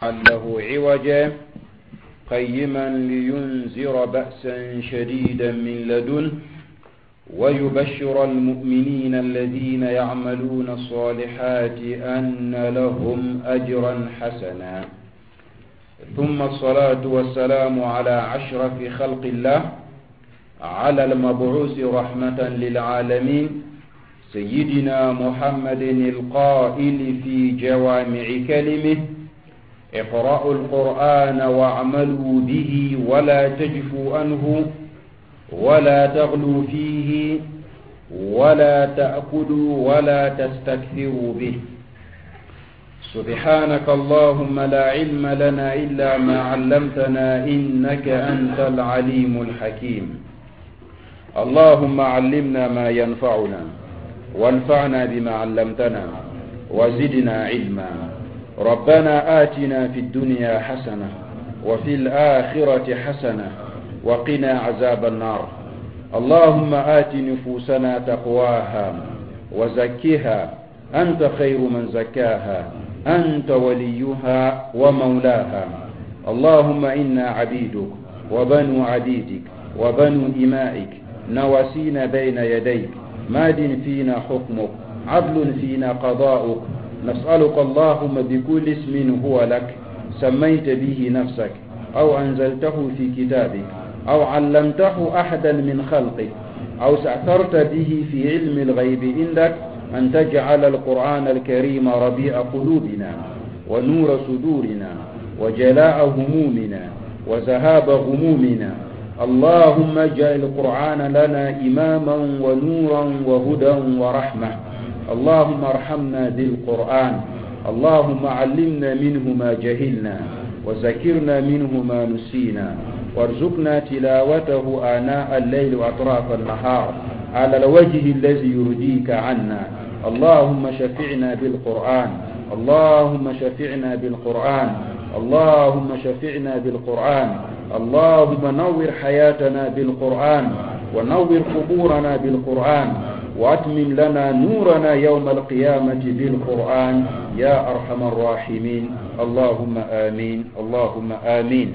له عوجا قيما لينذر بأسا شديدا من لدنه ويبشر المؤمنين الذين يعملون الصالحات أن لهم أجرا حسنا. ثم الصلاة والسلام على أشرف خلق الله على المبعوث رحمة للعالمين سيدنا محمد القائل في جوامع كلمه: اقرأوا القرآن واعملوا به ولا تجفوا عنه ولا تغلوا فيه ولا تأكلوا ولا تستكثروا به. سبحانك اللهم لا علم لنا إلا ما علمتنا إنك أنت العليم الحكيم. اللهم علمنا ما ينفعنا وانفعنا بما علمتنا وزدنا علما. ربنا آتنا في الدنيا حسنة وفي الآخرة حسنة وقنا عذاب النار. اللهم آت نفوسنا تقواها وزكها أنت خير من زكاها أنت وليها ومولاها. اللهم إنا عبيدك وبنو عبيدك وبنو إمائك نواسينا بين يديك ماد فينا حكمك عدل فينا قضاؤك. نسألك اللهم بكل اسم هو لك سميت به نفسك أو أنزلته في كتابك أو علمته أحدا من خلقك أو سأثرت به في علم الغيب عندك أن تجعل القرآن الكريم ربيع قلوبنا ونور صدورنا وجلاء همومنا وذهاب غمومنا. اللهم اجعل القرآن لنا إماما ونورا وهدى ورحمة. اللهم ارحمنا بالقرآن. اللهم علمنا منه ما جهلنا وذكرنا منه ما نسينا وارزقنا تلاوته آناء الليل وأطراف النهار على الوجه الذي يرضيك عنا. اللهم شفعنا بالقرآن. اللهم شفعنا بالقرآن. اللهم شفعنا بالقرآن. اللهم نور حياتنا بالقرآن ونور قبورنا بالقرآن وأتمم لنا نورنا يوم القيامة بالقرآن يا أرحم الراحمين. اللهم آمين. اللهم آمين.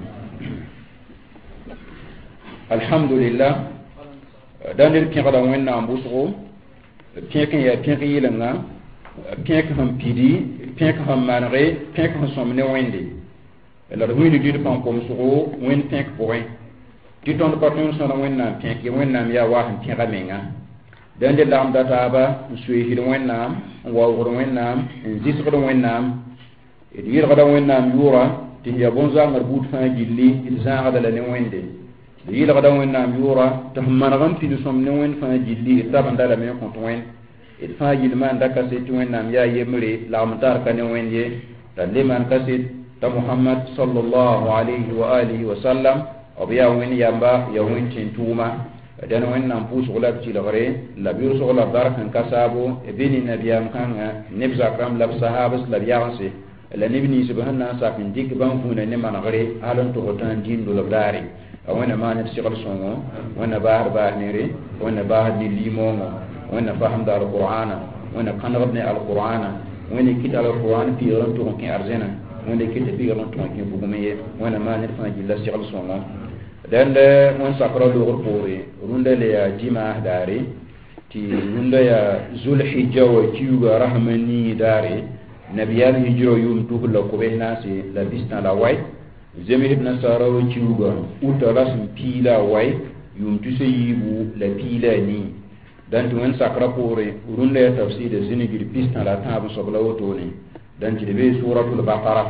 الحمد لله. دانير كيغدا وينا امبوسو كيكن يا كيكي لنا كيك هم بيدي كيك هم مانغي كيك هم سومني ويندي لا دوين دي دي بان كوم سو وين كيك بوين دي تون باتون سو وينا كيك وينا يا واحد كيغا مينغا داندي لام داتابا سوي هي وينا واو وينا زيس غدو وينا يدير غدا وينا يورا تي يا بونزا مربوط فان جيلي إلزان غدا لني ويندي yila gada wẽnnaam yʋʋra tɩ f manegam pid sõm ne wẽnd fãa gilli d tab n dala me kõt wẽnd d fãa gill maan da kaset tɩ wẽnnaam yaa yembre lagm tar ka ne wẽnd ye t'a le maan kaset t'a mohamad sallallahu alayhi wa alihi wa sallam b yaa wẽnd yamba ya wẽnd tẽn tʋʋma dẽn wẽnnaam pʋʋsg la b tɩlgre la b yʋʋsg la b bark n ka saabo be ne nabiyaam kãngã neb zakram la b sahabs la b yagense la neb nins b sẽn na n sak n dɩk bãmb vũuna ne manegre hal n tʋg tã n dĩin dolb daare وانا ما نفسي سونغو وانا باهر باهنيري وانا باهر لليمونغو وانا فهم دار القرآن وانا قنغبني القرآن وانا كيت على القرآن في رنتو كي أرزنا وانا كيت في رنتو كي بوغمية وانا ما نفهم جل سيغل سونغو دان وان ساكرا لغر بوري روندا ليا جيما داري تي روندا يا زول حجة وكيوغا رحمني داري نبيان هجرو يوم توب لكوبه ناسي لبسنا لواي zemi ibn sarawo ciuga utala sim pila way yum tuse yibu la pila ni dan tu en sakra pore urunda ya tafsir de zinigir pisna la tabu sobla wotoni dan ci be suratul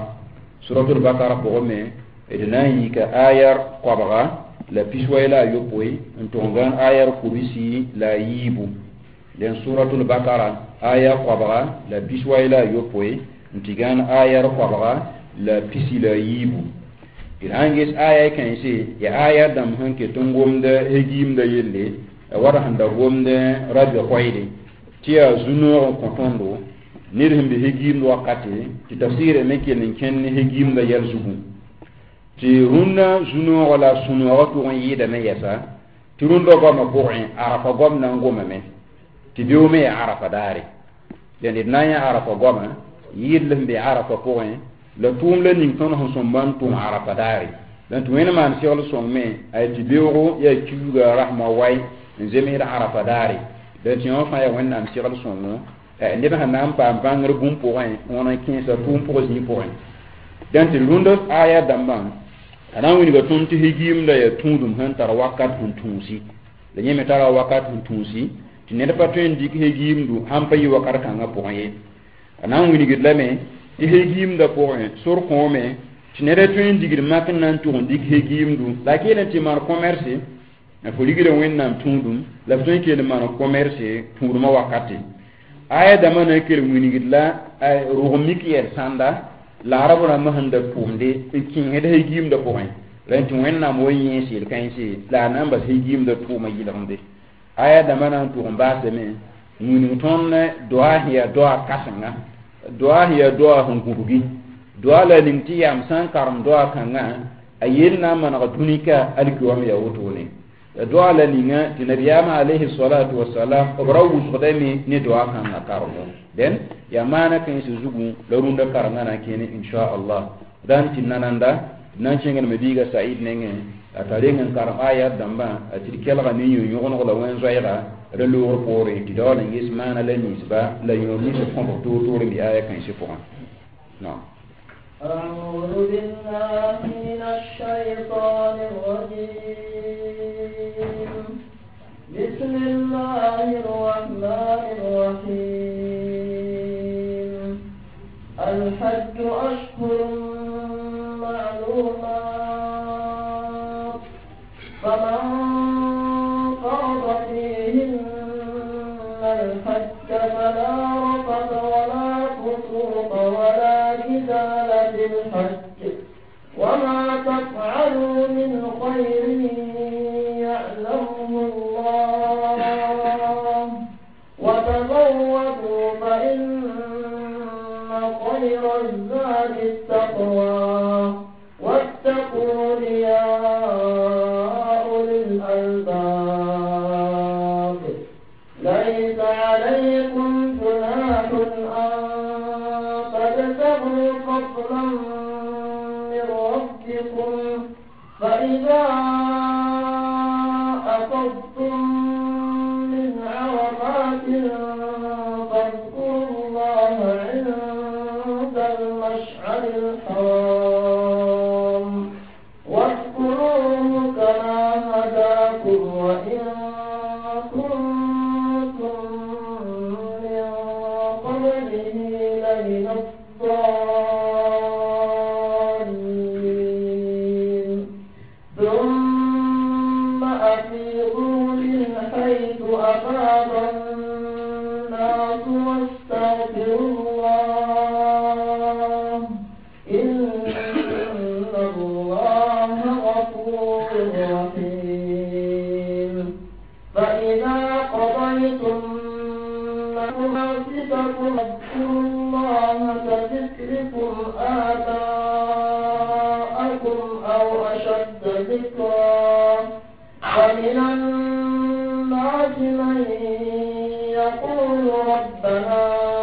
baqara ko me edna yi ka ayar qabara la piswayla yopoy ntongan ayar kubisi la yibu den suratul baqara ayar qabara la piswayla yopoy ntigan ayar qabara la pisi la yibu irangis aya kan se ya aya dam hanke tungum da hegim da yelle wara handa gomde rabbi qoyde tiya zuno ko tondo nirhim bi hegim wakati ti tafsir me ken ken hegim da yel zugu ti runna zuno wala suno wato on yida me yasa ti rundo go ma bo'in arafa gom na ngoma me ti biu me arafa dare den naya arafa goma yidlem bi arafa point la tum la ning ton hon son ban tum arafa dari dan to wena man siol son me ay ti beuro ya kiuga rahma way nzemi arafa dari dan ti on fa ya wena am siol son no ne ba nam pa bangre bum point on a 15 tum pour ni point dan ti lundos aya damban ana wini ga tum ti higim da ya tundum han tar wakat hun tunsi da nyeme tar wakat hun tunsi ti ne pa to indi higim du ham pa yi wakar kan ga point ana wini ga lame ti higim da point sur ko me ti ne to indi gir makin nan to indi higim du la ke na ti mar commerce na fo ligire wennam tundum la to ke le mar commerce tundum wakati aya da mana kir wini gidla ay ruhumiki yer sanda la arabuna mahanda tumde kin heda higim da point renti wenna mo yin sil kan si la namba higim da tuma yilamde aya da mana to mba se me wini ton doa hiya doa kasanga doa hiya doa hungurugi doa la limti yam san karam doa kanga ayirna mana tunika alkiwam ya wutuni doa la ninga tinabiyama alayhi salatu wassalam obrawu sodami ni doa kan akarmo den ya mana kan su zugu larunda karanga na kene insha Allah dan tinananda nan cingen mediga said nenge atare ngan karam aya damba atirkel ga ni yu ngono la wen zaira relu repore ti do ngi ismana la nisba la yomi se fon to to ri aya kan se fon no أعوذ بالله من الشيطان الرجيم بسم الله الرحمن الرحيم الحج أشهر معلومات فمن فرض فيهن الحج فلا رفث ولا فسوق ولا جدال في الحج وما تفعلوا من خير يعلمه الله وتزودوا فإن خير الزاد التقوى واتقون يا أولي الألباب ليس عليكم جناح أن تبتغوا فضلا من ربكم فإذا أفضتم من عرفات فاذكروا الله عند المشعر الحرام واذكروه كما هداكم وإن كنتم من قبله لمن الضالين ثم أفيضوا من حيث أفاض الناس واستغفروا الله إن الله غفور رحيم فإذا قضيتم مناسككم اذكروا الله كذكركم آباءكم أو أشد ذكرا ومن الناس من يقول ربنا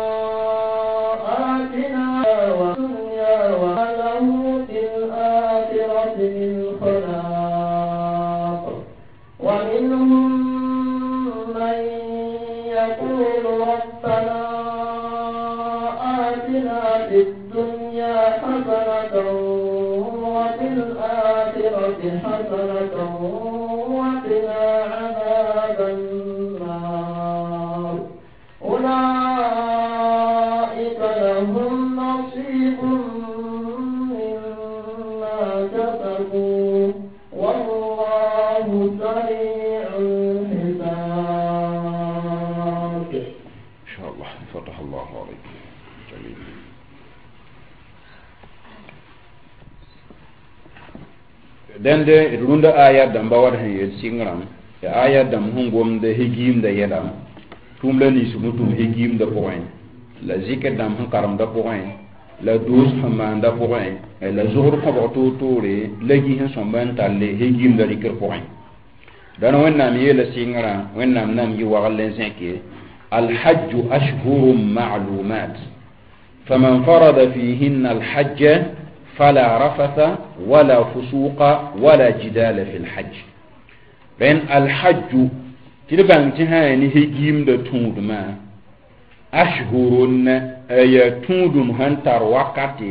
آتنا والدنيا وله في الآخرة من خلاق ومنهم من يقول ربنا آتنا في الدنيا حسنة وفي الآخرة حسنة وقنا عذاب النار أولئك لهم نصيب مما كسبوا والله سريع الحساب. إن شاء الله فتح الله عليك جميل. dende runda aya damba war hen yel singram ya aya dam hungom de higim da yedam tumla ni sumutum higim da point la zikr dam han karam da point la douze haman da point la zuhur ko to tore la gi hen somban talle higim da zikr point dan wannam yela singra wannam nam yi wa galen sake al hajj ashhurum ma'lumat فمن فرض فيهن الحج فلا رفث ولا فسوق ولا جدال في الحج بين الحج تلبان تهاني هجيم دا تودما أشهرون يتودم هنتر وقتي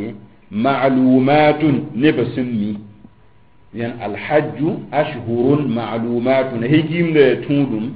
معلومات نبسمي يعني الحج أشهر معلومات هجيم دا تودم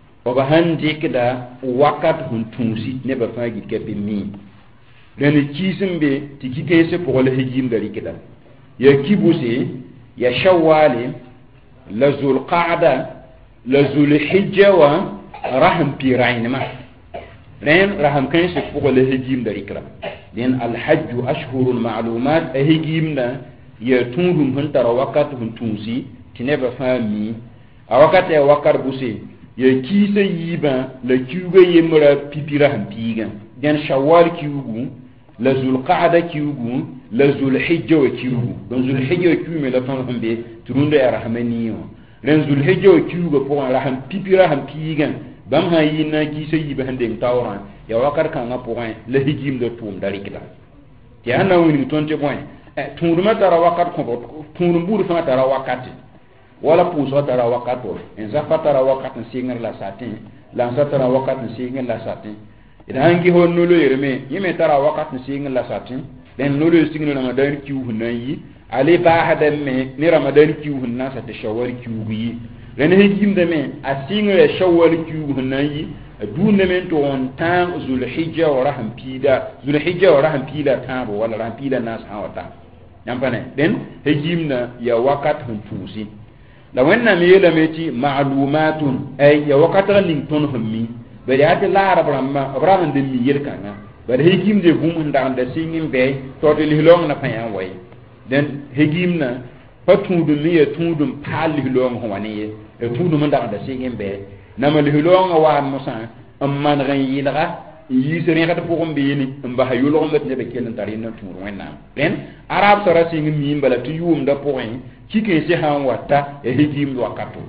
وبهندك دا وقت هنتونسي نبفاجي كبمي لأن كيسم بي تكي كيسي بغل هجيم دا ركدا يا كيبوسي يا شوالي لزو القعدة لزو الحجة ورحم بيرعين ما لأن رحم كيسي بغل هجيم دا ركدا لأن الحج أشهر المعلومات هجيم دا يتونهم هنتر وقت هنتونسي تنبفامي وقت يا وقت بوسي يا كيسي يبا لكيوغا يمرا بيبيرهم بيغا لأن شوال كيوغو لزو القعدة كيوغو لزو الحجة وكيوغو لزو الحجة وكيوغو ملتون بي ترون دا رحمانيو لزو الحجة وكيوغو بوغان رحم بيبي رحم بيغا بام ها ينا كيسي يبا هندين تاوران يا وقت كان بوغان لهجيم دا توم داريكلا تيانا وين تونتي بوين تورما ترى وقت كوبو تورم بور فما ترى وقت ولا بوسو ترى وقت ان زفا ترى وقت سيغر لا ساتين لانسا ترى وقت سيغر لا ساتين idan hangi hon nolo yerme yime tara wakat singa la satin den nolo singa ramadan ki hunan yi ale ba hadan me ni ramadan ki hunna sa ta shawar ki yi len hejim de me asinga ya shawar ki hunan yi dun ne men to on tan zulhijja wa raham pida zulhijja wa raham pida tabo wala raham pida nas hawata yampane den hejim na ya wakat hun fusi la wenna me yela meti ma'lumatun ay ya wakatra ning ton hummi bari ate la abraham de mi yelkanga bari hegim de gum nda anda singin be to de lilong na payan way den hegim na patundu mi ya tundum pal lilong ho wani e tundum nda anda singin be na ma lilong wa musa amman ran yilga yi sere kata pokon be ni mba hayulong let ne be kelen tari na turu wenna den arab sara singin mi mbala tu yum da poin kike se han wata e hegim wakato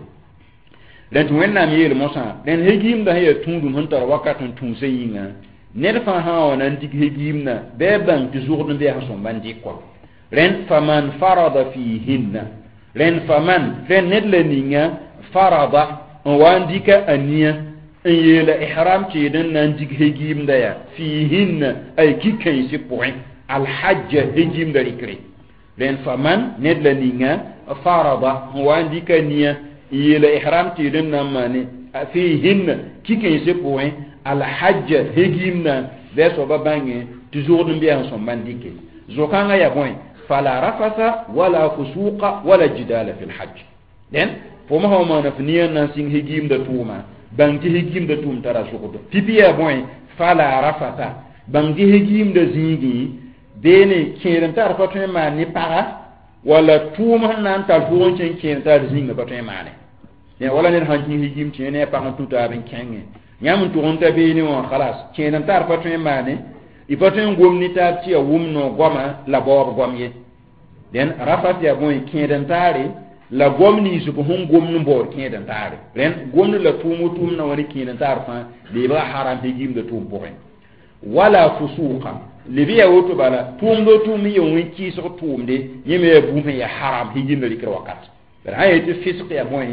den to wenna mi yele mosa den hegim da ya tundum hunta wakatun tun sayinga ner fa ha onan dik hegim na be ban ti zurdun be ha son bandi ko ren faman farada fihinna ren faman ren nedle ninga farada wandika aniya en yele ihram ti den nan dik hegim da ya fihinna ay kikai si point al hajj hegim da rikri ren faman nedle ninga farada wandika niya yele ihram ti den na mane fihin kiken se point al hajj hegimna beso babange toujours dum biya son bandike zokanga ya point fala rafasa wala fusuqa wala jidala fil hajj den fo ma ho mana fniyan nan sing hegim da tuma bangi hegim da tum tara sukudo pipiya point fala rafata bangi hegim da zingi dene kiran tar fatwe ma ni para wala tuma nan tar fuon chen kiran tar zinga fatwe ma ne ya wala ne hanji hijim chene pa kan tuta ben kenge nyam tu onta be ni won khalas chene tar patun mane i patun gomni ta ti a wumno goma la bor gomye den rafat ya boy keden tare la gomni su ko hon gomnu bor keden tare ren gomnu la tumu tum na wani keden tar fa le ba haram hijim da tum boren wala fusuqa le biya woto bala tum do tum yi won ki so tum de yeme bu me ya haram hijim da likra wakat ber ayati fisq ya boy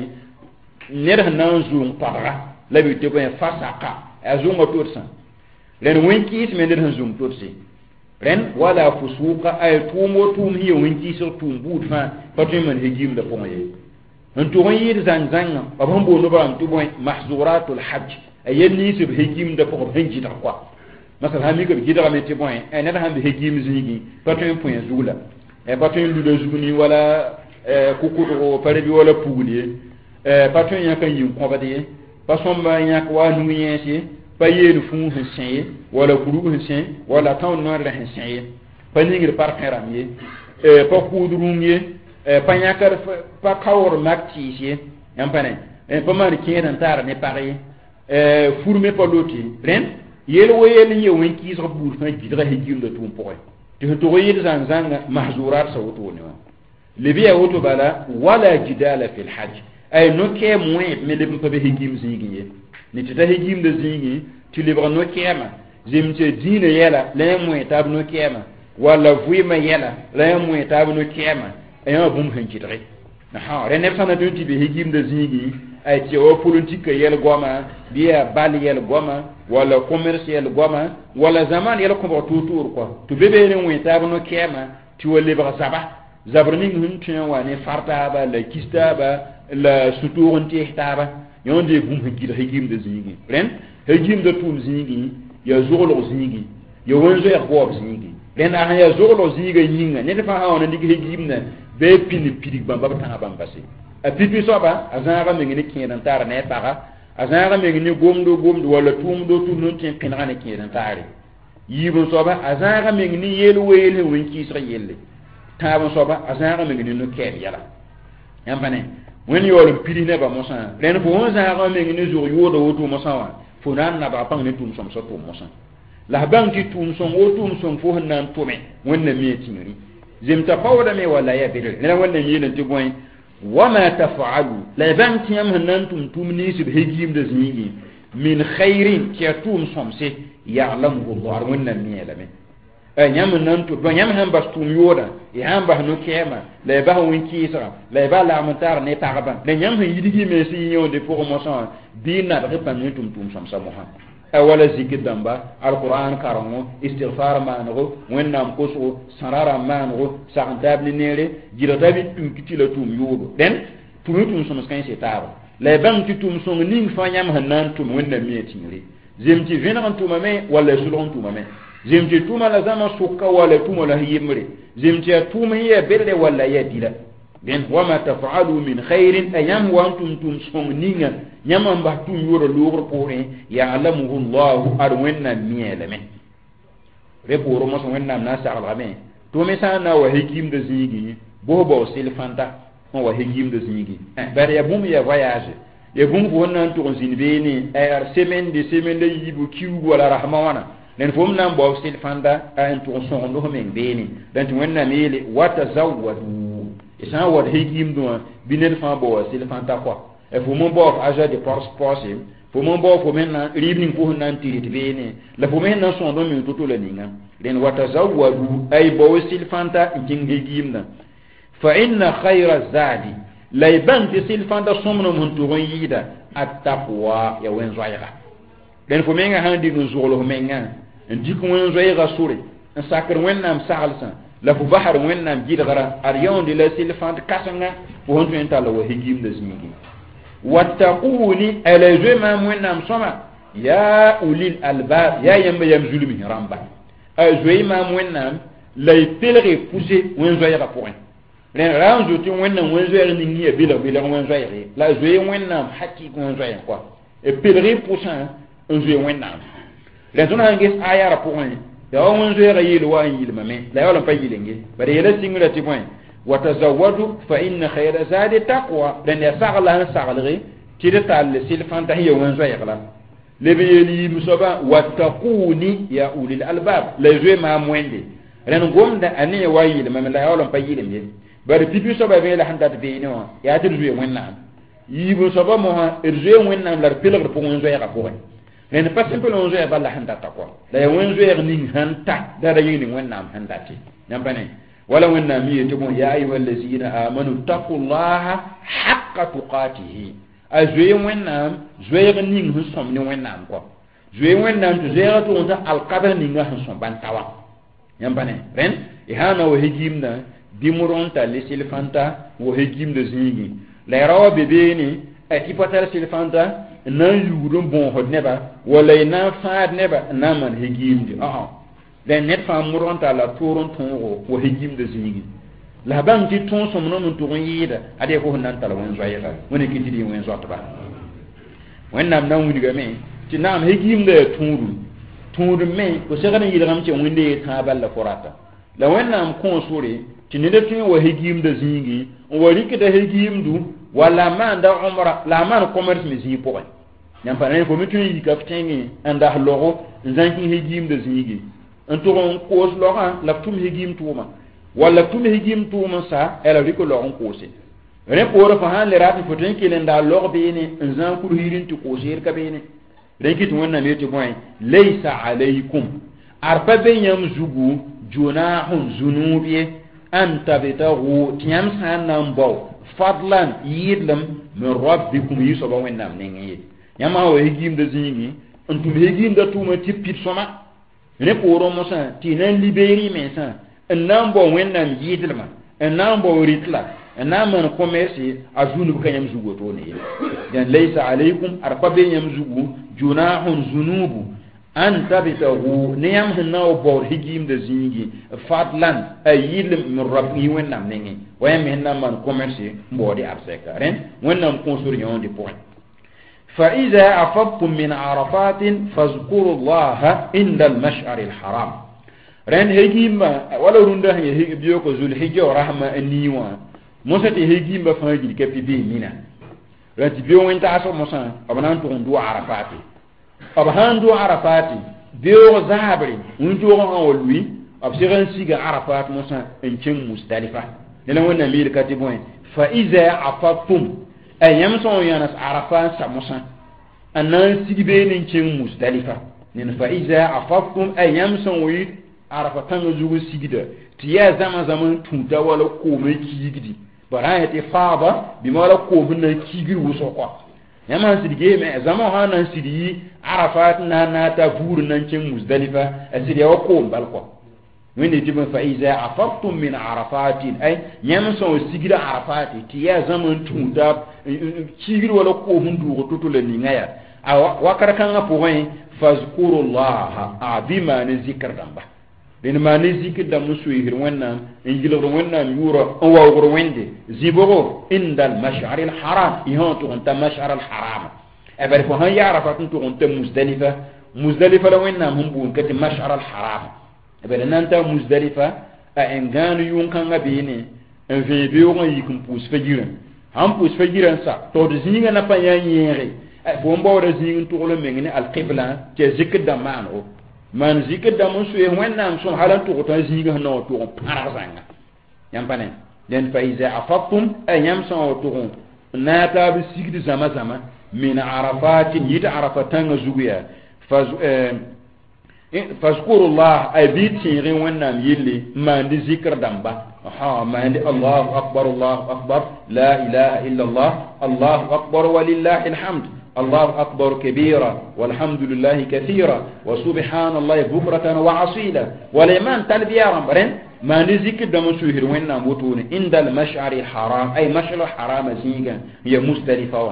ner nan zoom pagra la bi te ko fasaka azum ototsa len winki is men ner zoom totsi ren wala fusuqa ay tumo tum hiyo winki so tum bud fa patum man hejim da poye on to yir zanzang babam bo no bam tu boy mahzuratul hajj ayen ni sib hejim da ko benji da kwa masal ha mi ko gidara me te boy ay ner han hejim zigi patum point zula e patum lu de zuguni wala kukudo pare bi wala pugni patron ya kan yin kwabade pason ba ya kwa nuyen si pa yelu fu hinsen wala kuru hinsen wala tawn no ra hinsen pa ningir par kharam ye pa kudrum ye pa nyakar pa kawor makti si yampane pa man kiran tar ne pare fourme pa loti ren yel woyel ye wen ki so bur fa bidra hejim de tum poy to yel zanzang mahzurat sawtu ne le biya woto bala wala jidala fil hajj ay no ke moy me le pa be hegim zigi ni tita hegim de zigi tu libre no kema zimte dine yela la mu tabno kiyama wala vuima yela la mu tabno kiyama ayo bum hankidre na ha rene fana do tibe higim de zigi ay ti o politique yel goma biya bal yel goma wala commercial goma wala zaman yel ko tutur ko to bebe ne mu tabno kiyama ti wole ba saba zabrning hun tiyan wane farta ba la kista ba la suturun ti taba yonde bum higim de zigi ren higim de tum zigi ya zolo zigi ya wonzo ya ko zigi ren a ya zolo zigi yinga ne fa ha on ndig higim na be pini pidig bamba tanga bamba se a pipi soba azanga mengini kinan tar ne paga azanga mengini gomdo wala tumdo tunun tin kinana ne kinan tare yibo soba azanga mengini yelu wele winki sra yelle tabo soba azanga mengini no ker yala yambane wen yolo pidi ne ba mosa len fo azanga mengini zo yodo woto mosa wa fo nan na ba pang ne tum som so to mosa la banki tum som wotum som fo nan to me wen na mi tinri زمت قولا مي ولا يبرل لا ولا يين تبوين وما تفعلوا لا بنت يم هننتم تمنيس بهجيم دزنيجي من خير كيتوم صمسي يعلمه الله ولا مي لمن نيام ننتو بنيام هم بس توم يودا يهم بهنو كيما لا با وين كيسرا لا با لا متار ني تاغبا نيام يديجي ميسي يون دي بروموشن دينا ريبانيتوم توم صمسا محمد awala zikir damba alquran karamo istighfar mango wennam koso sarara mango saxantabli nere jiratabi tunkiti la tum yudo den tum som skan se taro la bang ti tum som ning fanyam hanan tum wennam mietiri zemti venan tum me wala sulon tum me zemti tum la zama sukka wala tum la yimre zemti tum ye berde wala yadila den wama taf'alu min khairin ayam wa antum tum som ninga nyama mba tum yoro lugro pore ya'lamuhu Allah arwenna mieleme re poro mo wenna na sa'ala me to me sana wa hikim de zigi bobo silfanta on wa hikim de zigi bare ya bum ya voyage ya bum wonna to zinbeni er semaine de yibu kiwu wala rahmawana len fom nan bo silfanta en to son do men beni dan wenna mele watazawwadu isa wad hikim do binel fa bo silfanta quoi e fo mon bo aja de porse fo mon bo fo men na ribning fo nan tirit bene la fo men na son do min tutu la ninga len watazawwadu ay bo silfanta jingi gimna fa inna khayra zadi layban ti silfanta somno mun to yida at-taqwa ya wen zoyra len fo men nga handi no zolo menga ndiku wen zoyra sure en sakar wen nam sahalsa la fo bahar wen nam jidgara ar yawndi la silfanta kasanga fo hon to entala wa higim de zingi wattaquni alazma munam soma ya ulil albab ya yamba yam zulmi ramba azwayma munam lay pelre pousser wen zoyra point len ranzo ti wenna wen zoyra ni ngi bila wen zoyra la zoy wennam hakki wen zoyra quoi et pelre poussin un zoy wennam len zona ngis ayara point ya wen zoyra yil wa yil mame la yola pa yilenge bare yela singula ti point watazawwadu fa inna khayra zadi taqwa dan ya sagala sagalri kida tal silfan tahiya wan zoyra lebe yeli musoba wattaquni ya ulil albab la zoy ma mwende ren gomda ane wayil mame la yola pa yilenge bare pipi soba be la handat be no ya dir zoy wenna yibu soba mo ha zoy wenna la pelgr po wan zoyra ko ren pas simple wan zoyra la handat taqwa la wan zoyra ning hanta dara yini wenna handati nyambane ولا وإن ميتكم يا أيها الذين آمنوا اتقوا الله حق تقاته أزوي وإنام زوي غنين هنسوم وإنام كوا زوي وإنام تزيغة تونتا القبر نيغا هنسوم بانتاوا ينباني رين إهانا وهجيمنا ديمورونتا لسيلفانتا وهجيم دزيغي لا يروا ببيني أتيباتر سيلفانتا نان يورون بون هد نبا ولا ينان فاد نبا نامان هجيم دي den net fa muronta la toron tongo wo hejim de zinigi la ban ti ton somno mun to yida ade ko nan tala won zoyira woni kiti di won zotba wonnam nan wuni ga me ti nam hejim de tundu me ko segana yida ngam ci wonde ta balla forata la wonnam kon sore ti ne de tun wo hejim de zinigi o wari ke de hejim du wala man da umra la man commerce mi zi po nyam pa ne ko mi tun yi kaftengi anda logo zanki hejim de zinigi entoron cause laurent la tum higim tuma wala tum higim tuma sa ela riko laurent cause re pour fa han le rat foten ki len da lor be ni nzan ku hirin tu cause ka be ni rekit wonna meti boy laysa alaykum arpa benyam zugu junahun zunubi an tabtagu tiyam sanan baw fadlan yidlam min rabbikum yusuba wennam nengi yama wa higim de zingi antum higim da tuma tipit soma ne poro mosa tinan liberi mensa annam bo wennam yidlma annam bo ritla annam man commerce azunub kanyam zugo to ne dan laysa alaykum arfa benyam zugu junahun zunubu an tabtagu niyam hnaw bo higim de zingi fadlan ayidlam min rabbi wennam nengi wayam hennam man commerce mbodi arseka ren wennam construction de point فإذا أفضتم من عرفات فاذكروا الله عند المشعر الحرام رن هجيما ولا رنده هيك بيوكو ذو الحجة ورحمة النيوة موسى هجيما فهجي كفي بي منا رن تبيو انت عصر موسى أبنان تغندو عرفاتي أبهان دو عرفاتي بيو زابري ونجو غنولوي أبسيغن سيغ عرفات موسى انشن مستلفة لأنه نمير كاتبوين فإذا أفضتم ayam son yanas arafa samusa anan sigibe nin cin musdalifa nin fa iza afaftum ayam son wi arafa tan zugu sigida tiya zaman tuda wala ko me kigidi bara ya te faba bi mala ko bunna kigir wuso ko yama sidige me zaman hanan sidi arafa na ta buru nan cin musdalifa asidi wa ko balko wani tibin fa'iza afaftum min arafatin ay nyamso sigira arafati tiya zaman tunda kigir wala ko hundu ko tutule ni ngaya wakar kan ga point fazkurullah abima ne zikr damba den ma ne zikr da musu yir wannan injilo wannan yuro wa wuro wende ziboro indal mash'aril haram ihonto anta mash'aril haram eber ko han ya arafatun to anta muzdalifa la wannan hum bun kati mash'aril haram bere nanta muzdalifa a enganu yunkanga bene en vebe o yikum pus fajiran ham pus fajiran sa to de zinga na panya yere fo mbo de zingin to lo mengene al qibla te zikda mano man zikda mun suye wennam so halan to to zinga no to parazanga yampane den fa iza afaqtum ayam so to na ta bi sigdi zama min arafatin yita arafatan zuguya faz فاذكروا الله أبيتين ونام يلي ما عندي ذكر دمبا ما عندي الله أكبر لا إله إلا الله الله أكبر ولله الحمد الله أكبر كبيرا والحمد لله كثيرا وسبحان الله بكرة وعصيلا والإيمان تلبيا رمبرين ما عندي ذكر دم سهر ونام وطون عند المشعر الحرام أي مشعر الحرام زيغا هي مستلفة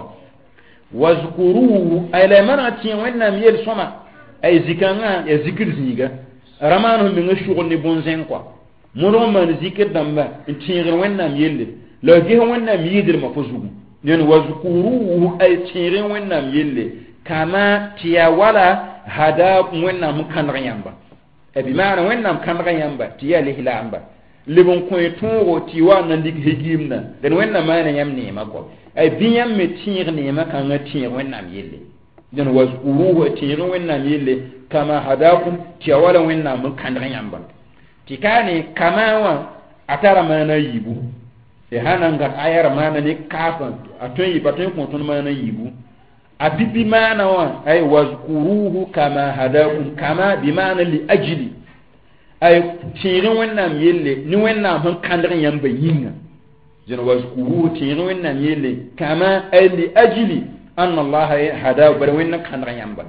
واذكروه أي منعتين ونام يل سما ay zikanga ya zikir ziga ramanu mi nga shugul ni bonzen quoi mono man zikir damba tinger wennam yelle la ge wennam yidir ma fozugu nen wazkuru ay tinger wennam yelle kama tiya wala hada wennam kan yamba e bi maana wennam kan yamba tiya lihla amba libon ko turo tiwa nan dik hegimna den wennam maana yam ne ma ko ay biyam me tinger ne ma kan tinger wennam yelle den wazkuruhu tirin wannan yille kama hadakum tiyawala wannan mun kan yamba tikane kama wa atara mana yibu e hanan ga ayar mana ne kafan aton yi batun ko ton mana yibu abibi mana wa ay wazkuruhu kama hadakum kama bi mana li ajli ay tirin wannan yille ni wannan mun kan yamba yinga den wazkuruhu tirin wannan yille kama ay li ajli أن الله هداه بروين كان ريامبا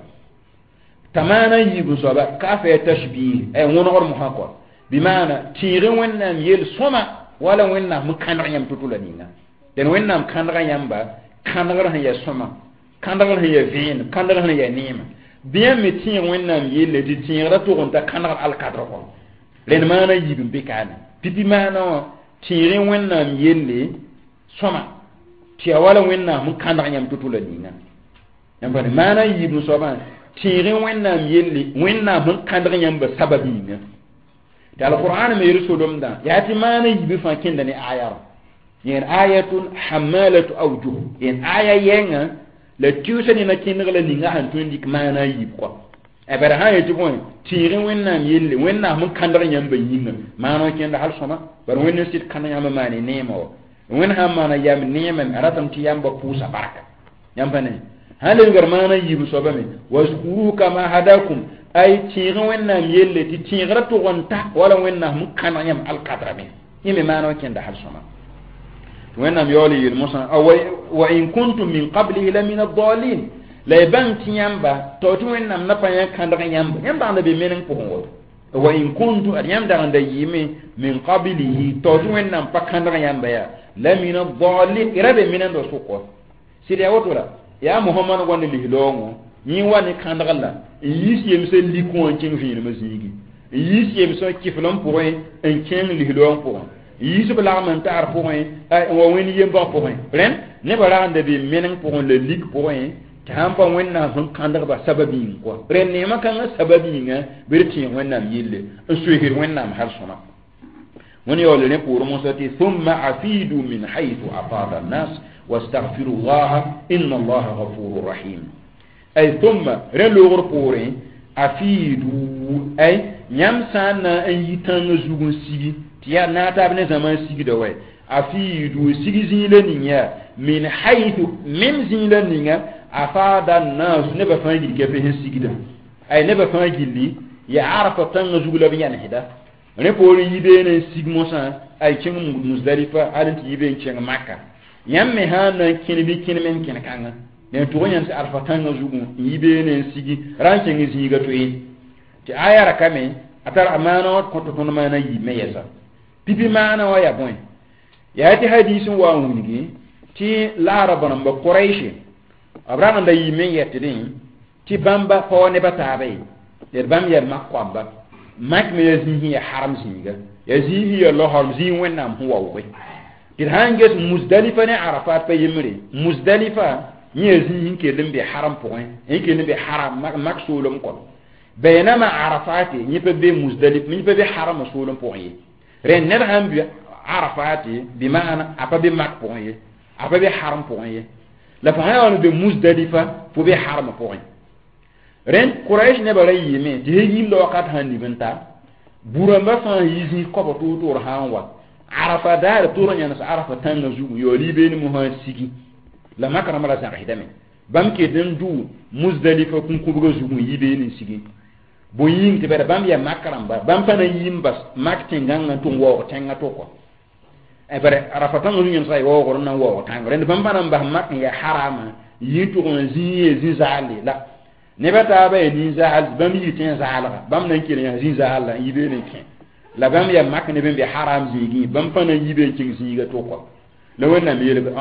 تمانا يبو صبا كافة تشبيه أي ونغر محاكوة بمعنى تيرين وينام يل سوما ولا وينام مكان ريام تطولانينا لأن وينام كان ريامبا كان ريام هي سوما كان ريام هي فين كان ريام هي نيم بيان متين وينام يل دي تيرين رتوغن تا كان ريام الكادرون لأن مانا يبو بكانا بيبي مانا تيرين وينام يل سوما tiya wala wenna mun kan nyam tutula dinga yamba de mana yibu soban tire wenna yelli wenna mun kan nyam ba sababi nga ta alquran me yirso dom da yati mana yibu fa kinda ni ayar yen ayatun hamalatu awjuh yen aya yenga le tuuse ni na kinga le ninga han tundi mana yibu ko e ber ha yiti bon tire wenna yelli wenna mun kan nyam ba yinga mana kinda hal soma bar wenna sit kan nyam ma ni nemo wen ha mana yam niyemen aratam ti yamba pusa baraka yamba ne halin garmana yibu sobame wazkuru kama hadakum ay tiiga wennam yelle ti tiigra to wonta wala wennam kana yam alqadrame yime mano kenda hal soma wennam yoli yil musa wa in kuntum min qablihi la min ad-dallin la ban tiyamba to to wennam na panya kanda yamba na be menen ko won wa in kuntum adyam da anda yime min qablihi to to wennam pakanda yamba ya la min ad-dallin irabe minen do suko siriya wotora ya muhammad wani lihlongo ni wani kandagala yis yemse likon king fi le mazigi yis yemse kiflom pour un king lihlong pour yis bla man tar pour wa woni yemba pour ren ne bara ande bi menen pour le lik pour tampa wenna hon kandaga sababi ko ren ne makan sababi nga birti wenna yille suhir wenna har sona woni yole ne pour mo sati thumma afidu min haythu afada an-nas واستغفروا الله إن الله غفور رحيم أي ثم رلوغر بورين أفيدوا أي نمسانا أن يتنزوغن سيجي تيا ناتابن زمان سيجي دوي أفيدوا سيجي زيلنيا من حيث من زيلنيا أفاد الناس نبا فانجي كيفين سيجي دا أي نبا فانجي لي يعرف تنزوغ لبيان هدا نبوري يبين سيجي موسى أي كم مزدلفة أدنت يبين كم مكة yamme hana kinibi kinimen kinakanga ne to yan sa alfatanga zugu yibe ne sigi ranke ngi ziga to yi ti ayara kame atar amana ko to kono mana yimme yesa pipi mana wa ya boy ya ti hadisin wa wungi ti larabana ba quraish abraham da yimme yetidin ti bamba ko ne batabe der bam yer makwamba mak me yazi ya haram ziga yazi ya lo haram zi wennam huwa we hanges muzdalifa ne arafat pa yimri muzdalifa nyezi hinke limbe haram point hinke limbe haram maksulum ko baynama arafati nyipe be muzdalif nyipe be haram sulum point ren ne ham bi arafati bi maana apa be mak point apa be haram point la fa hayo be muzdalifa fo be haram point ren quraish ne bare yime de yim do wakat hanni benta buramba fa yizi ko ba to hanwa arafa dar turo nyana sa arafa tanga zugu yo libe ni muha sigi la makara mala sa hidame bam ke den du muzdalifa kun ku bugo zugu yibe ni sigi bo yin te bere bam ya makara ba bam fa na yim bas mak tenganga to wo tenga to ko e bere arafa tanga zugu nyana sa wo ko na wo tanga ren bam bana ba mak ya harama yitu ko ziye zizali la ne bata ba ni zal bam yitin zala bam nan ke ya zizala yibe ni ken la bam ya mak ne be haram zigi bam fana yibe cin ziga to ko la wannan me yele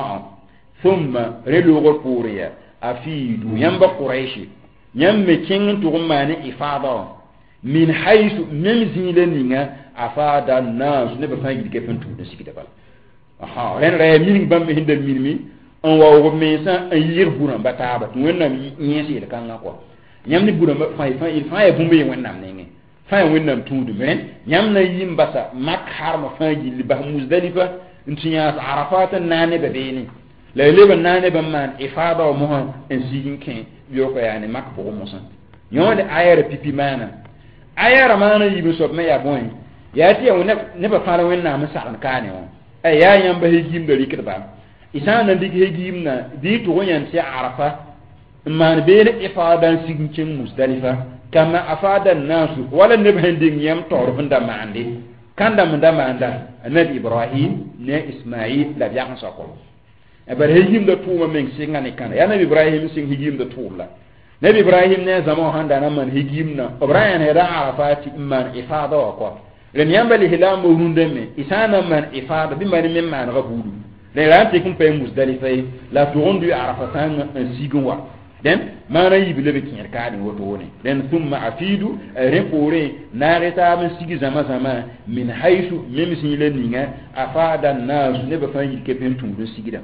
thumma relu go puriya afidu yamba quraishi nyamme kin to mane ifada min haythu min zilaninga afada nas ne be fa yidi ke fantu de sikita bal aha ren re min bam me hinde min mi on wa go me sa an yir buran bataba wannan nyesi de kan ko nyamni buran fa il fa e bumbe wannan ne fa wennam tuudu men nyamna yimbasa mak harma faji li bah muzdalifa ntinya arafat nane be beni la leba nane be man ifada wa muha en sigin ken biyo ko yani mak ko musan nyode ayara pipi mana ayara mana yibe so me ya boy ya ti wona ne ba fara wennam sa kan kane on ay ya yamba hegim da likita isana dik hegim na di to wonyan si arafa man be ifada sigin ken muzdalifa kama afada nasu wala nibhendin yam torfunda mande kanda manda manda nabi ibrahim ne ismail la biya sako ebar hejim da tuma men singa ne kan ya nabi ibrahim sing hejim da tula nabi ibrahim ne zama handa na man hejim na ibrahim ne da arafati man ifada wa ko len yamba li hilam runde me isana man ifada bi man men man rabudu le ranti kum pe muzdalifa la tourundu arafatan sigun wa den mana yibile be kinyer kaani woto woni den thumma afidu repore nareta men sigi zama min haythu mem sinile ninga afada nas ne be fanyi ke pentu do sigida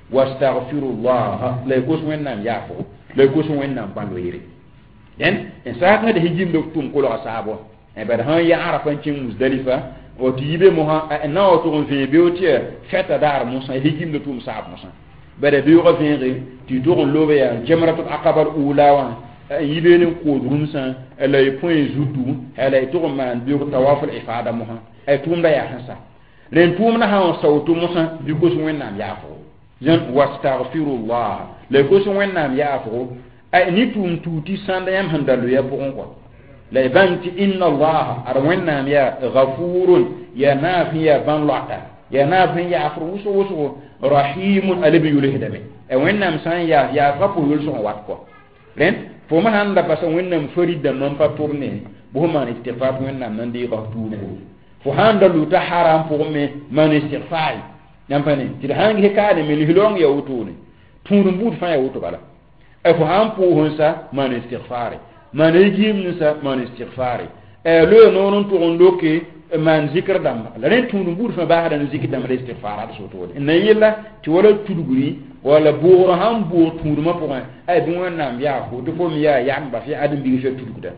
wastaghfirullah la ko wonnam yafo la ko wonnam bando yire den en saaka de hijim do tum ko lo asabo e ber han ya arafan cin muzdalifa o tibe mo ha na o to on be o tie feta dar musa hijim do tum saab musa bada bi ko fere ti to lobe ya jamratul aqaba ula wa yibe ne ko durumsa elay point zudu elay to man bi ko tawaful ifada mo ha ay tumda ya hansa ren tumna ha sautu musa bi ko sun wenna ya fo jan wastaghfirullah le ko so wẽnnaam yaafgo ay ni tʋʋm tuuti sãnda yãmb sẽn da loya pʋgẽ kɔ la y bãng tɩ inna allaha ad wẽnnaam yaa gafurun yaa naaf n yaa bãn loata yaa naaf n yaafr wʋsg rahimun a leb n yʋlsdame wẽnnaam sã n yaafga pʋ yʋlsg n wat kɔ rẽnd fo ma sãn da pa sã wẽnnaam farid dãmb n pa tʋb ne bʋ fo maan istigfar tɩ wẽnnaam nan deega tuubgo fo sãn da luta haram pʋgẽ me maan istigfar yãmb pa ne tɩ d sãn ges kaane me lislong ya wotone tũud n buud fãa ya woto bala fo sãn pʋʋsẽ sa maan istigfare maan yigimni sa maan istigfare loe noor n tʋg n loke maan zikr dãmba la rẽ tũud n buud fãa baasda n zikr dãmb la istigfara d sotode n na yella tɩ wala tudgri wala boogr sãn boog tũudmã pʋgẽ ay bɩ wẽnnaam yaafo tɩ fo me yaa yam ba fɩ ãdem-big fa tudgda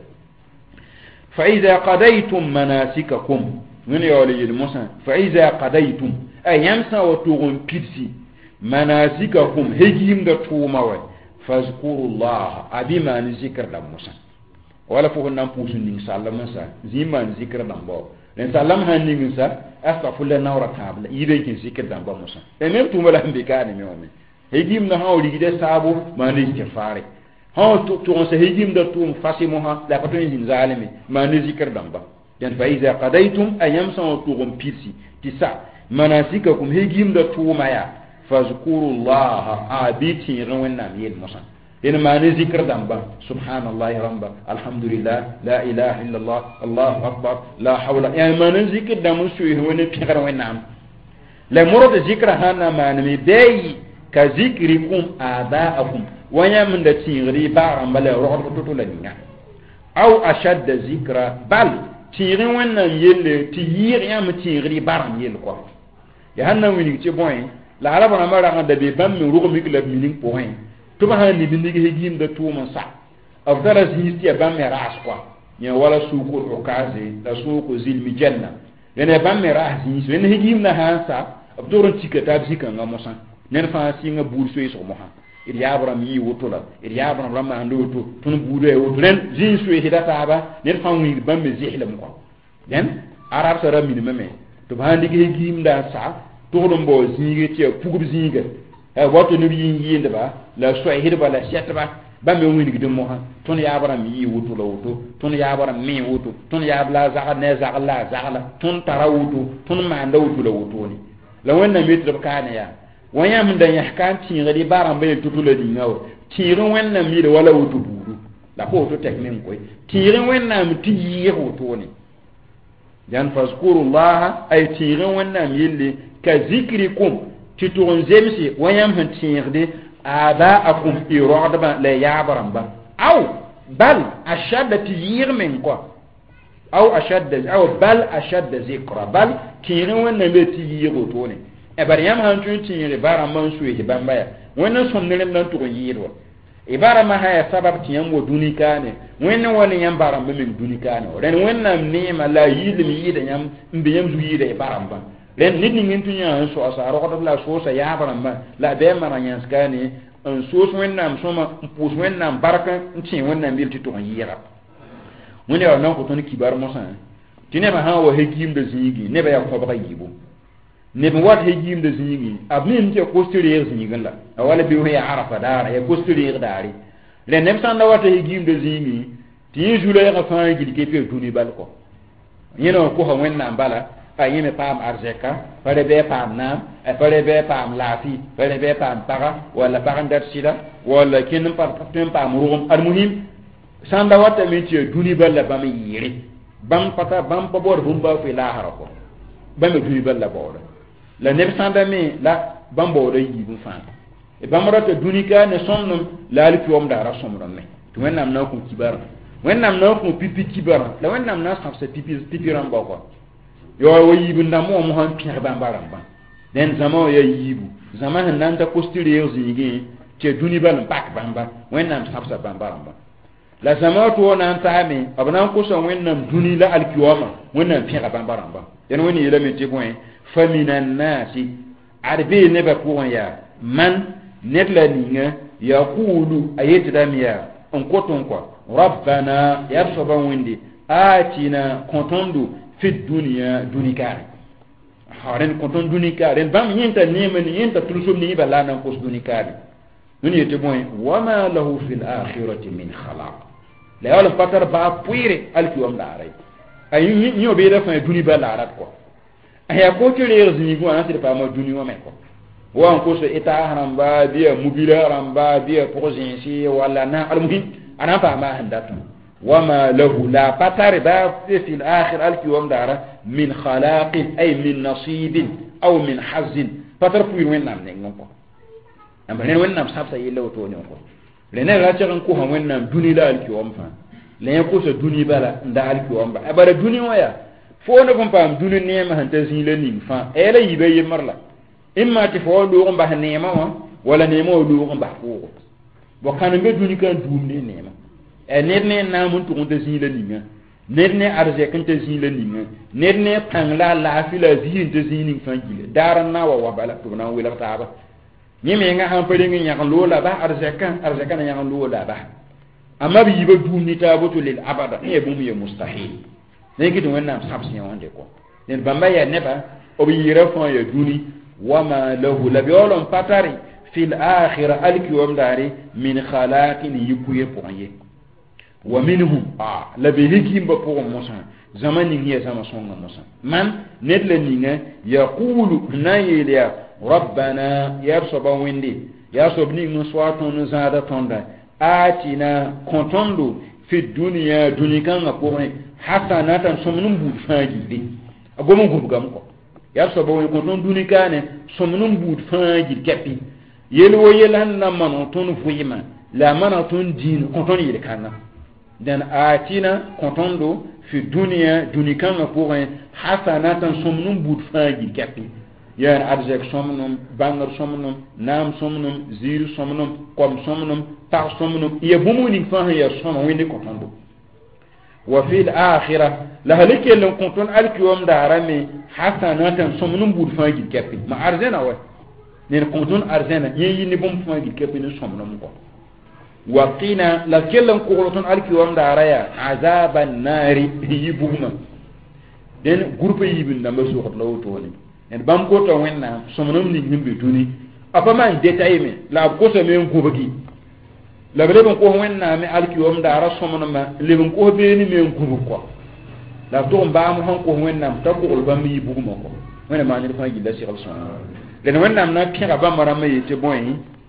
fa ida qadaytum manasikakum wẽnd yaool yel mosã fa ida qadaytum ay yãmb sã wa tʋg n pidsi manasikakum hegimda tʋʋma wa fazkuru llah a bɩ maan zikr dãmb mosã wala fo sẽn na n pʋʋs n ning sallem sã zĩig maan zikr dãmba len sallem sãn ning sã astafurla naoora tãabla yɩɩda n kẽ zikr dãmba mosã mem tʋʋma la sẽn be kaane me wã me hegimda sã wa rigda saabo maan istigfaare sã wa tʋg n sa hegimda tʋʋm fase mosã la pa tõe n zĩnd zaaleme maan zikr dãmba jan fa iza qadaytum a yãmb sã wa tʋg n pidsi tɩ sa manasikakum hegimda tʋʋma yaa fazkuru llaha a bɩ tẽeg wẽnnaam yel mosã yen maan zikr dãmba subhanallahi rãmba alhamdulillah la ilaha illallah allahu akbar la hawla yaa maan zikr dãmb n soees wẽne pẽgr wẽnnaam la mord zikrã sãn na maaneme bɛɛyi ka zikrikum abaakum wa yãmb n da tẽegd y baa rãmba la rogd to-to la ninga aw ashadda zikra bal tẽeg wẽnnaam yelle tɩ yɩɩg yãmb tẽegd y ba rãmb yell kɔ yaa sãn na n wilg tɩ bõe la arab rãmbã ragã da be bãmb me rʋg-mik la b mining pʋgẽ tɩ b sãn nib nig hegimda tʋʋm n sa b tara zĩis tɩ ya bãmb me raas kɔa yẽ wala suukr okaze la suuko zilmi janna rẽnd ya bãmb me raas zĩis rẽnd hegimdã sãn sa b tʋgr n tika t'a b zikãngã mosã ned fãa sɩnga buud soeesg mosã d yaab rãmb yɩ woto la d yaab rãmb rãmb maanda woto tõnd buudã ya woto rẽnd zĩig soeesda taaba ned fãa wĩig bãmb me zeslem kɔ dẽn arab sã ra minimã me tɩ b sãn dɩk hegimdã n sa tʋgd n bao zĩige tɩ ya pugb zĩiga wato neb yĩn yɩɩndba la soɛɛsdba la sɛtba bãmb me wĩnigd n mosã tõnd yaab rãmb yɩ woto la woto tõnd yaab rãmb me woto tõnd yaab la a zagd ne a zagl la a zagla tõnd tara woto tõnd maanda woto la wotone la wẽnnaam yetɩ b kaane yaa wa yãmb da yãs ka n tẽegd y ba rãmba yel to-to la ninga wa tẽeg wẽnnaam yɩɩd wala woto buudu la pa woto tɛk me n koe tẽeg wẽnnaam tɩ yɩɩg wotone jan fazkuru llaha ay tẽeg wẽnnaam yelle ka zikrikum tɩ tʋg n zemse wa yãmb sẽn tẽegde abaakum y rogdbã la yaab rãmba aw bal ashadda tɩ yɩɩg meng kɔ aw bal ashadda zikra bal tẽeg wẽnnaam ye tɩ yɩɩg wotone bar yãmb sãn tõe n tẽegre ba rãmbã n soees bãmba yaa wẽnd sõmd rẽmd n tʋg n yɩɩd wa y ba rãmbã sã yaa sabab tɩ yãmb wa dũni kaane wẽnd wa ne yãmb ba rãmbã meng dũni kaane wa rẽnd wẽnnaam neemã la a yɩɩdlem yɩɩda yãmb n be yãmb zug yɩɩda y ba rãmbã rẽnd ned ning n tɩ yã n soasa a rogd la a soosa yaab rãmbã la a bɩa mara yãns kaane n soos wẽnnaam sõma n pʋʋs wẽnnaam bark n tẽ wẽnnaam yel tɩ tʋg n yɩɩga wẽnd yaa nan kõ tõnd kibar mosã tɩ nebã sã n wa hegimda zĩigi nebã yaa kõbga yiibu neb wat hegimda zĩigi b nin tɩ kost reeg zĩigẽ la a wala be ya arafa daara ya kost reeg daare rẽnd neb sãn da wata hegimda zĩigi tɩ yẽ zu-la fãa n gil ke dũni bal kɔ yẽna wã kosa wẽnnaam bala pa yẽ me paam arzɛka pa re bɩ paam naam pa re bɩ paam laafɩ pa re bɩ paam paga walla pag n dat sɩda walla kẽnd n tõe n paam rʋgem almuhim sãn da watame tɩ ya dũni bal la bãmb yɩɩre bãmb pa baood bũmb baa fe laasra kɔ bãmb me dũni bal la baooda la neb sãnda me la bãmb baooda yiib n fãa bãmb rata dũni kaa ne sõmdem la alkiom daara sõmdame tɩ wẽnnaam na n kõ kibarã wẽnnaam na n kõ pipi kibarã la wẽnnaam na n sãbsa pipi rãmba kɔ yawa wa yiib n dãmb wã mosã n pẽg bãmba rãmbã dẽn zãma wã yaa yiibu zãma sẽn na n ta kost reeg zĩigẽ tɩ dũni bal n pak bãmba wẽnnaam sãbsa bãmba rãmba la zãma wã tɩ wa na n taame b na n kosa wẽnnaam dũni la alkioma wẽnnaam pẽga bãmba rãmba dẽn wẽnd yeelame tɩ bõe fa min annasi ad bee nebã pʋgẽ yaa man ned la ninga yaqulu a yetdame yaa n kot n kɔ rabbana yaa b soaba wẽnde atina kõtondo fi dunia dũni kaare rẽnd kõtõnd dũni kaare rẽnd bãmb yẽnta neemã ne yẽnta tʋlsem ne yẽba la n na n kos dũni kaare من يتبون وما له في الآخرة من خلاق لا يعلم فتر با بوير الكيوم داري أي نيو بيدا فان دوني با لارات كو أي كوتو ليرزني كو أنا سيرفا ما دوني ومي كو وان كوسو إتا هرمبا بيا موبيلا هرمبا بيا بروجينسي ولا نا المهم أنا فاهمها هنداتهم وما له لا فتر با في الآخر الكيوم دارا من خلاق أي من نصيب أو من حظ فتر بوير وين نام نينكو أما لين وين نام سابسا يلو تونيكو لين راتشان كو هم وين نام دوني لا الكيوم فان لين كوسو دوني بالا ندا الكيوم با أبدا دوني ويا فونا كم فام دوني نيم هنتزين لنيم فان إلا يبي مرلا إما تفعل لوغم به نيما ولا نيما لوغم به فوق وكان بدوني كان دومني نيما نرني نامون تونتزين لنيم نرني أرزقن تزين لنيم نرني بانلا لا في لا زين تزين فان جيل دارنا ووابلا تبنا ولا تابا نيم ينغا هم بدين يان لولا با أرزقن يان لولا با أما بيجي بدوني تابوت للأبد يبوم مستحيل نيجي تقول نام سبسي عندكم لأن بمبايا نبا أبيرفون يدوني وما له لبيولم فتري في الآخرة الكيوم داري من خلاق يكوي بويه ومنهم لبيهكيم بپوغ موسى زمان هي زمان صنع موسى من ندلنينا يقول نايليا ربنا يرسب ويندي يرسب نيغ سواتون زادة توندا آتنا كونتوندو في الدنيا دنيكان بوغي حسنة سمنم بود فاجي دي أقومون كبغامكو يرسب وين كونتون دنيكان سمنم بود فاجي كبي يلو يلان نمانو تون فويما لا مانا تون دين كونتون يلكانا dan atina kontondo fi dunya dunikan pour hasanatan somnum bud faji kapi yan arjek somnum bangar somnum nam somnum zir somnum kom somnum tar somnum ya bumuni fa ya somnum windi kontondo wa fil akhirah la halike lon konton alkiyom darame hasanatan somnum bud faji kapi ma arzena wa ne konton arzena yi ni bum faji kapi ne somnum ko وقينا لكلن قولتون الكيوم داريا عذاب النار يبوما den groupe yibin da masu xot lawo toni en bam ko to wenna somnum ni himbe tuni apa man détaillé me la ko so men ko bagi la bele ko wenna me alkiwam da ra somnum ma le ko be ni men ko ko la to mba mo hon ko wenna ta ko bam yibu ko ko wena ma ni fa gilla ci xalson den wenna na pira ba mara me yete boy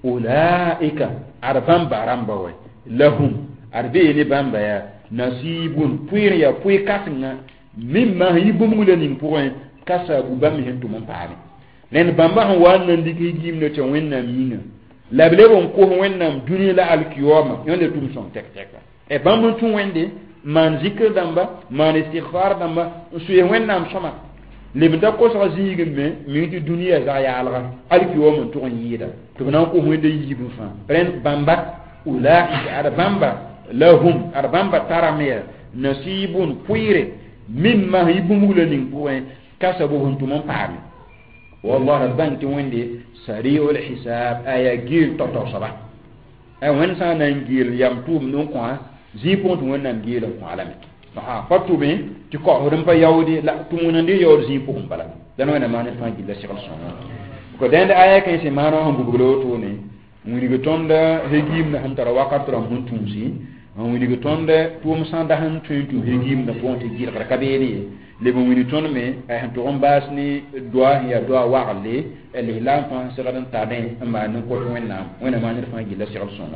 ulaika arban baramba way lahum arbe ni bamba ya nasibun puir ya puir kasna mimma yibum ngulani point kasa bu bam hen to mon paari len bamba han wan ndiki gimne to wenna mina labele bon ko wenna duni la alkiyoma yonde tum son tek tek e bamba tun wende man zikr damba man istighfar damba suye wenna am soma lebda ko sa zigme mi ti duniya za ya alga alkiyoma to yida to nan ko wende yibu fa ren bamba ulaika arbamba lahum arbamba taramiya nasibun puire mimma yibumulanin point kasabu huntum paami wallahi banti wende sari'ul hisab aya gil toto saba ay wen sa nan gil yam tum non ko zipont wen nan gil ko alame fa fatu be ti ko hodum pa yawdi la tumuna ndi yawdi zipont bala dan wen ma ne fa gil la shikal son ko den aya kay se mano hon bugulo to ne muni go tonda hegim na han tara wakatra huntum si on wini tonde tuum sanda han tuntu hegim na ponte gir rakabeni le bon wini ton me ay han to ombas ni doa ya doa waqle el hilam fa siradan taden amma no ko wena ma ni fa gilla siral sono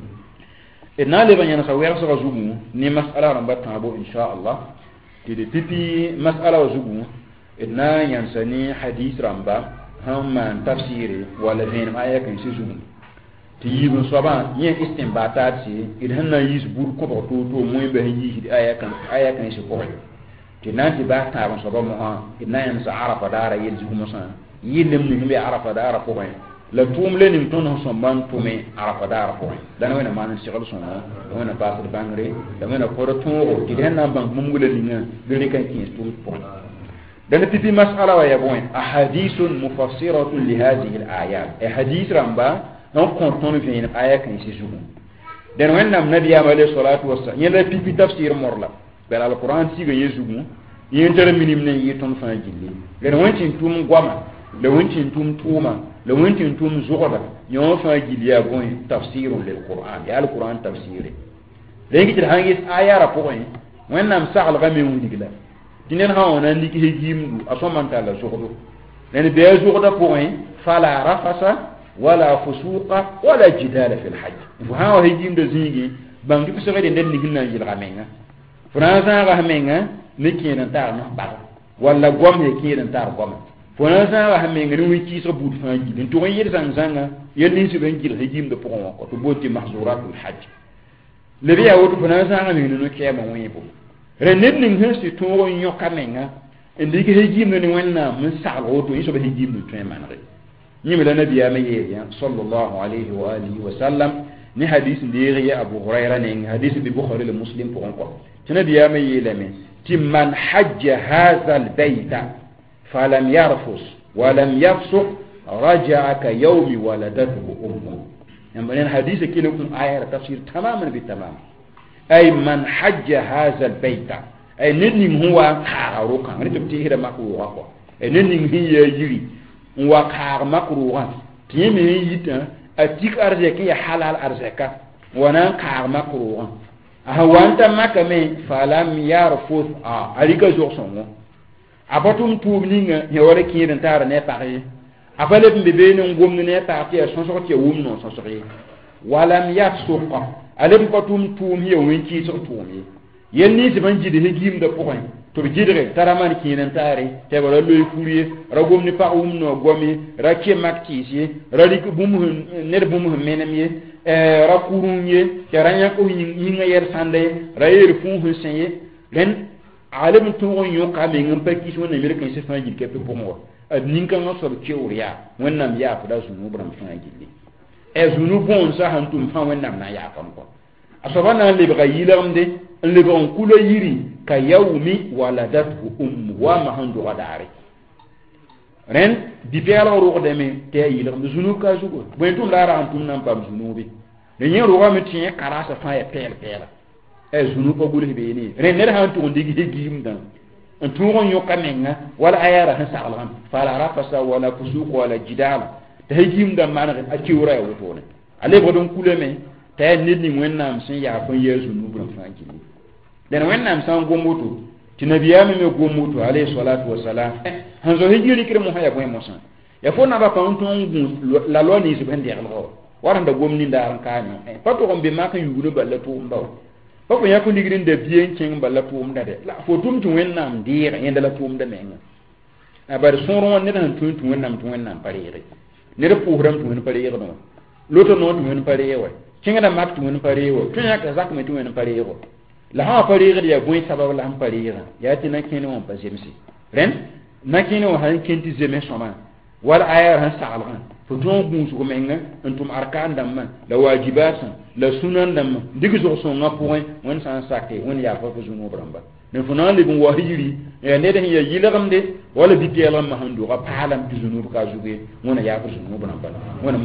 e na le banyana sa wer sa zugu ni mas'ala ran batta bo insha Allah ti de pipi mas'ala zugu e na yansani hadith ramba hamma tafsiri wala vin aya kan si zugu ti yibun soba yen istinbatat si idan na yis bur ko to moy be yi aya kan si ko ti nanti ba ta ron soba mo ha idan yan sa arafa dara yel zugu mo san yilem ni be arafa dara ko hay la tum le ni ton son ban tume arafa dara ko dan wena man si xol son wena ba ko bangre da wena ko to ti den na bang mum ngule ni nga gëri kan ki tum ko dan pipi mas'ala wa ya boy ahadithun mufassiratun li hadhihi al-ayat hadith ramba non konton vien aya kan ci jugu den wen nam nabi alayhi salatu wassalam yenda pipi tafsir morla bel alquran ci ga yesugu yentere minim ne yiton fa jilli den wen ci tum gwama le wuntin tum tuma le wuntin tum zuqda yo fa giliya bon tafsirun lil qur'an ya al qur'an tafsiri lengi tir hangis aya ra point wennam sagal ga me wundigla dinen ha ona ndiki hegim asoman tala zuqdo len be zuqda point fala rafasa wala fusuqa wala jidala fil hajj fa ha hegim de zingi bang di sore de den ligin na jil ramenga franza ga hamenga nikin ta na ba wala gom he kiren ta gom franza ga hamenga ni wiki so bud fa ji den to yir zanga yelli si ben jil hegim de pon ko to boti mahzuratul hajj le biya wotu franza ga ni no kema wibo renet ning hesi to nyoka menga ndike hegim ni wenna mun sal wotu iso be hegim ni to manre ni mila nabiya me ya sallallahu alaihi wa alihi wa sallam ni hadith ndiri ya abu hurairah ni hadith bi bukhari le muslim pour encore nabiya me yelame timman hajja hadha albayta falam yarfus wa lam yafsuq raja'a ka yawmi waladatuhu ummu yamban hadith kile kun ayar tafsir tamaman bi tamam ay man hajja hadha albayta ay nidni huwa kharuka ngani tumti hira makruha ko ay nidni hiya yiri wa khar makruha timi yita atik arzeka ya halal arzeka wana khar makruha ahwanta makame falam yarfus alika joxongo abatum tubninga ya wala kiren tara ne pare abale bebe ne ngomne ne parti a sonso ke wumno sonso re walam yafsuqa alem patum tum ya winki so tumi yenni se banji de hegim de point to jidre taraman kiren tare te wala loy kuriye ragom ni pa wumno gomi rakke maktisi radik bum ner bum menamye rakurunye karanya ko yinga yer sande rayer fu husenye len alim to yo kame ngam pakis wona mi rekan se fanji ke pe pomo ad ninka no so kewriya wonnam ya fa da sunu bram fanji li e sunu bon sa hantum fa wonnam na ya kam ko asobana le ba yilamde le ba on kulo yiri ka yawmi waladatu wa ma handu wadare ren di pela ro de me te yilam de sunu ka jugo bo tum dara antum nam pam sunu bi ne nyero wa metin karasa fa ya pela e sunu ko gure be ni ren ne han to ndigi hegim dan en tuuro nyoka menga wala ayara han sa'alan fala rafasa wala fusuq wala jidal te hegim dan man a ciwra ya wotone ale bodon kuleme te nidni wennam sin ya fa yesu nu bran fanki den wennam san gomoto tinabiyami me gomoto alayhi salatu wassalam han zo hejiri kire mo haya boy mosan ya fo na ba pa unton la loni sibende algo waranda gomni ndaran kanyo pato ko be maka yugudo ballato mbaw papa ya ko ndigrin de bien king balla tum dade la fo tum tu wennam dira yenda la tum de menga abar sonro wonne dan tum tu wennam parire ne re puhram tu wen parire no loto no tu wen parire wa kinga da mak tu wen parire wa tun ya ka zak me tu wen parire wa la ha parire ya boy sabab la ham parire ya ti na kene won pasemsi ren na kene won han kenti zeme soma wala ayar han sa'alhan foton gun su menga antum arkan damma la wajibasan la sunan damma digi zo so nga point won san sakte won ya fa zunu bramba ne fona le bun wahiri ya ne da ya yilagamde wala bi telam mahandu ga palam zunu ka zube won ya fa zunu bramba won